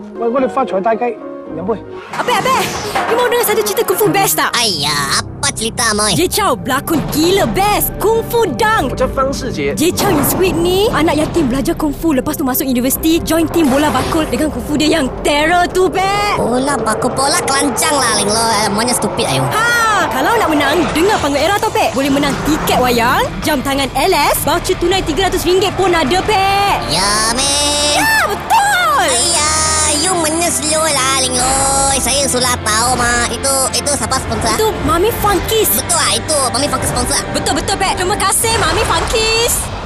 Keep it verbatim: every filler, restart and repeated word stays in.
喂，我哋發財大計，飲杯。 Abe, Abe, you mau dengar satu cerita Kung Fu best tak? Ayah, apa cerita, Moy? Jay Chou berlakon gila best Kung Fu Dunk. 我叫方世杰。 Jay Chou yang sweet ni anak yatim belajar Kung Fu, lepas tu masuk universiti, join tim bola bakul dengan Kung Fu dia yang terror tu, Bek. Bola bakul bola kelancang lah, Ling lo. Semuanya stupid ayo. Ha, kalau nak menang, dengar Panggung Era tau, Pek. Boleh menang tiket wayang, jam tangan L S, voucher tunai tiga ratus ringgit pun ada, Pek. Ya, men. Ya, betul. Ayah, you menyeslow lah, Ling lo. Saya sudah tahu, mah. Itu itu siapa sponsor? Itu Mami Funkis. Betul lah, itu Mami Funkis sponsor. Betul-betul, Pek. Terima kasih, Mami Funkis.